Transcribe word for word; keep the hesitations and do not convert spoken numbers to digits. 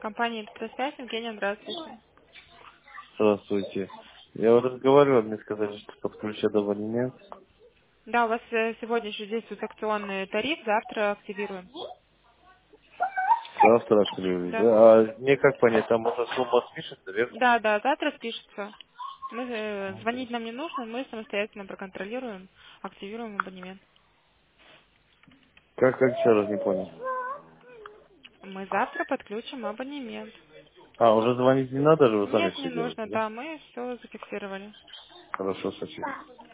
Компания «Электросвязь», Евгения, здравствуйте. Здравствуйте. Я вот разговаривал, мне сказали, что подключат абонемент. Да, у вас э, сегодня еще действует акционный тариф, завтра активируем. Завтра открыли, Да. да? А мне как понять, там уже сумма спишется, верно? Да, да, завтра спишется. Мы, э, звонить нам не нужно, мы самостоятельно проконтролируем, активируем абонемент. Как, как еще раз не понял. Мы завтра подключим абонемент. А, уже звонить не надо же, вы сами Нет, все не делаете, нужно, да? да, мы все зафиксировали. Хорошо, спасибо.